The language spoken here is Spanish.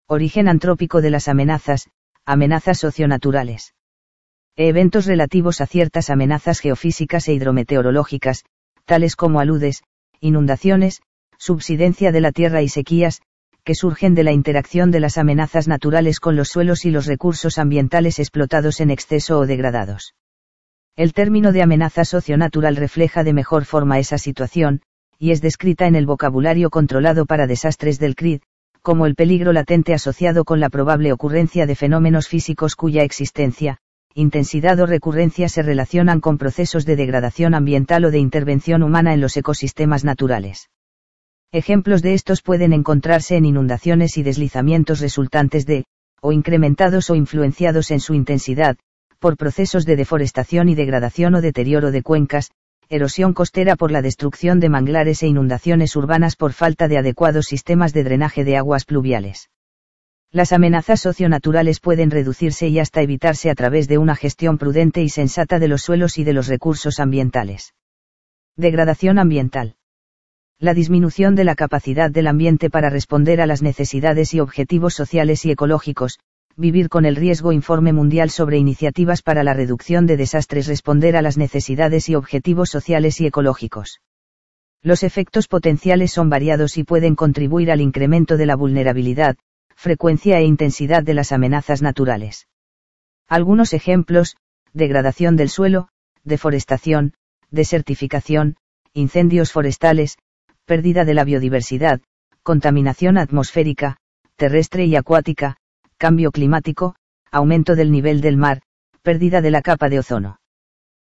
Origen antrópico de las amenazas, amenazas socionaturales. Eventos relativos a ciertas amenazas geofísicas e hidrometeorológicas, tales como aludes, inundaciones, subsidencia de la tierra y sequías, que surgen de la interacción de las amenazas naturales con los suelos y los recursos ambientales explotados en exceso o degradados. El término de amenaza socionatural refleja de mejor forma esa situación, y es descrita en el vocabulario controlado para desastres del CRID, como el peligro latente asociado con la probable ocurrencia de fenómenos físicos cuya existencia, intensidad o recurrencia se relacionan con procesos de degradación ambiental o de intervención humana en los ecosistemas naturales. Ejemplos de estos pueden encontrarse en inundaciones y deslizamientos resultantes de, o incrementados o influenciados en su intensidad, por procesos de deforestación y degradación o deterioro de cuencas, erosión costera por la destrucción de manglares e inundaciones urbanas por falta de adecuados sistemas de drenaje de aguas pluviales. Las amenazas socionaturales pueden reducirse y hasta evitarse a través de una gestión prudente y sensata de los suelos y de los recursos ambientales. Degradación ambiental. La disminución de la capacidad del ambiente para responder a las necesidades y objetivos sociales y ecológicos. Vivir con el riesgo. Informe mundial sobre iniciativas para la reducción de desastres. Responder a las necesidades y objetivos sociales y ecológicos. Los efectos potenciales son variados y pueden contribuir al incremento de la vulnerabilidad, frecuencia e intensidad de las amenazas naturales. Algunos ejemplos: degradación del suelo, deforestación, desertificación, incendios forestales, pérdida de la biodiversidad, contaminación atmosférica, terrestre y acuática, cambio climático, aumento del nivel del mar, pérdida de la capa de ozono.